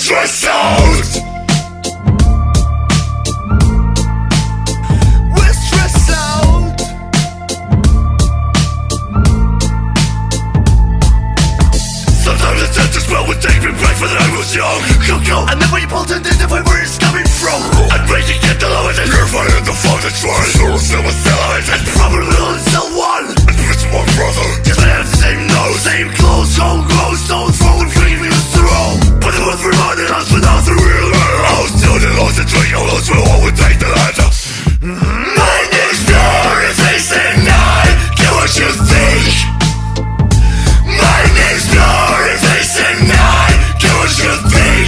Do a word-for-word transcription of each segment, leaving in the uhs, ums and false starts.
stressed out. We're stressed out. Sometimes it's just as well would take me back when I was young. Go, go. And then when you pull to identify where it's coming from, And raging get the lowest and you're finding the fault that's right. So still with sellers and probably will sell one. and it's my brother. Just I have the same nose, same clothes, home grows, stones throwing free we used to roll. But it was reminding us without the real letter. I was still the lost and drink all those will always take the latter. My name's pure and facing night. Get what you think. My name's pure and facing night. Get what you think.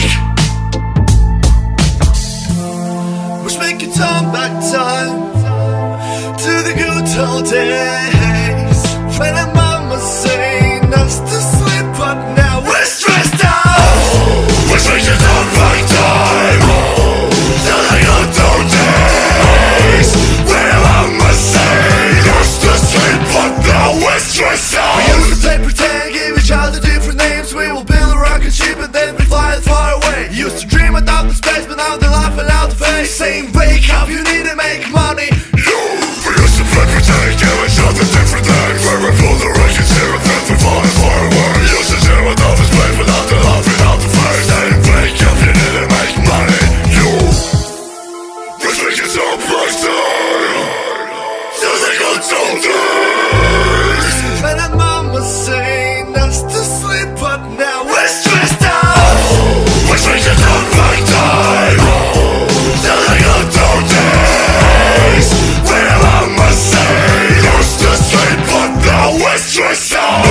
Wish we could turn back time to the good old days when our mama saying us to sleep, but now we're stressed out. Wish we could turn back time to the good old days when our mama said us to sleep, but now we're stressed We out. used to play pretend, give each other different names. We will build a rocket ship and then we fly it far away. Used to dream about the space, but now they're laughing out the face, saying wake up, you need to make money. We used to play pretend, give each other different names. Where we pull the records here and then we fly it far away. Used to share with others, play without the laughing out the face, saying wake up, you need to make money. You wish we could turn back time to the good old days. When our mama saying us to sleep, but now we're stressed out. Wish we could turn back time to the good old days when our mama said us to sleep, but now we're stressed out.